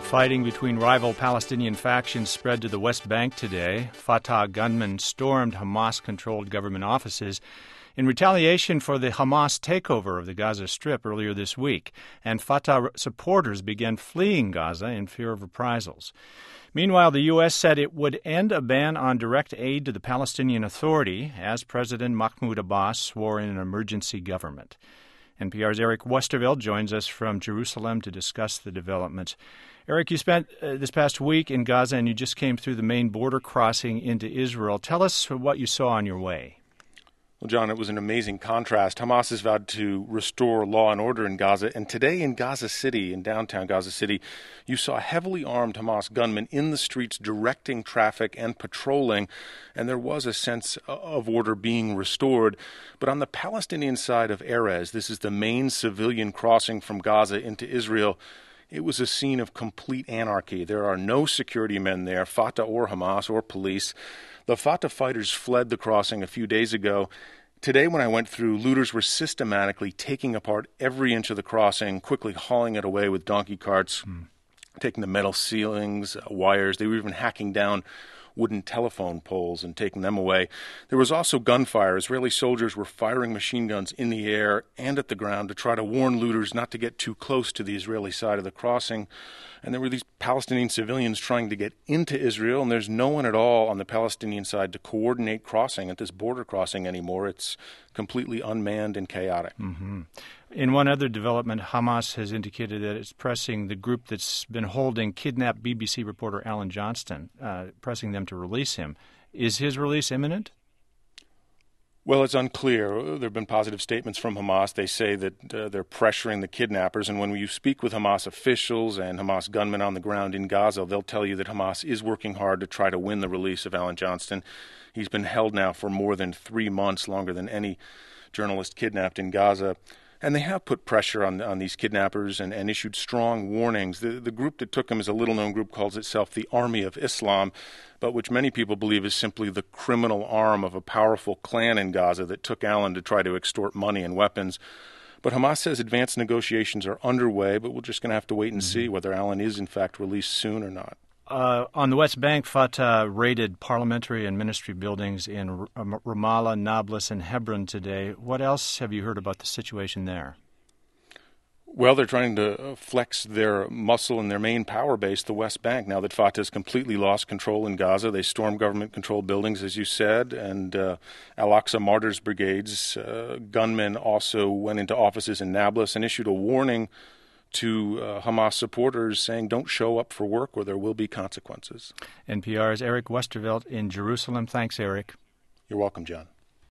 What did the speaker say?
Fighting between rival Palestinian factions spread to the West Bank today. Fatah gunmen stormed Hamas-controlled government offices in retaliation for the Hamas takeover of the Gaza Strip earlier this week, and Fatah supporters began fleeing Gaza in fear of reprisals. Meanwhile, the U.S. said it would end a ban on direct aid to the Palestinian Authority as President Mahmoud Abbas swore in an emergency government. NPR's Eric Westervelt joins us from Jerusalem to discuss the developments. Eric, you spent this past week in Gaza and you just came through the main border crossing into Israel. Tell us what you saw on your way. Well, John, it was an amazing contrast. Hamas has vowed to restore law and order in Gaza, and today in Gaza City, in downtown Gaza City, you saw heavily armed Hamas gunmen in the streets directing traffic and patrolling, and there was a sense of order being restored. But on the Palestinian side of Erez, this is the main civilian crossing from Gaza into Israel, it was a scene of complete anarchy. There are no security men there, Fatah or Hamas or police. The Fatah fighters fled the crossing a few days ago. Today, when I went through, looters were systematically taking apart every inch of the crossing, quickly hauling it away with donkey carts, taking the metal ceilings, wires. They were even hacking down wooden telephone poles and taking them away. There was also gunfire. Israeli soldiers were firing machine guns in the air and at the ground to try to warn looters not to get too close to the Israeli side of the crossing. And there were these Palestinian civilians trying to get into Israel, and there's no one at all on the Palestinian side to coordinate crossing at this border crossing anymore. It's completely unmanned and chaotic. Mm-hmm. In one other development, Hamas has indicated that it's pressing the group that's been holding kidnapped BBC reporter Alan Johnston, pressing them to release him. Is his release imminent? Well, it's unclear. There have been positive statements from Hamas. They say that they're pressuring the kidnappers. And when you speak with Hamas officials and Hamas gunmen on the ground in Gaza, they'll tell you that Hamas is working hard to try to win the release of Alan Johnston. He's been held now for more than 3 months, longer than any journalist kidnapped in Gaza. And they have put pressure on these kidnappers and issued strong warnings. The group that took him is a little-known group, calls itself the Army of Islam, but which many people believe is simply the criminal arm of a powerful clan in Gaza that took Alan to try to extort money and weapons. But Hamas says advanced negotiations are underway, but we're just going to have to wait and see whether Alan is in fact released soon or not. On the West Bank, Fatah raided parliamentary and ministry buildings in Ramallah, Nablus, and Hebron today. What else have you heard about the situation there? Well, they're trying to flex their muscle in their main power base, the West Bank. Now that Fatah has completely lost control in Gaza, they stormed government-controlled buildings, as you said, and Al-Aqsa Martyrs Brigades gunmen also went into offices in Nablus and issued a warning to Hamas supporters saying don't show up for work or there will be consequences. NPR's Eric Westervelt in Jerusalem. Thanks, Eric. You're welcome, John.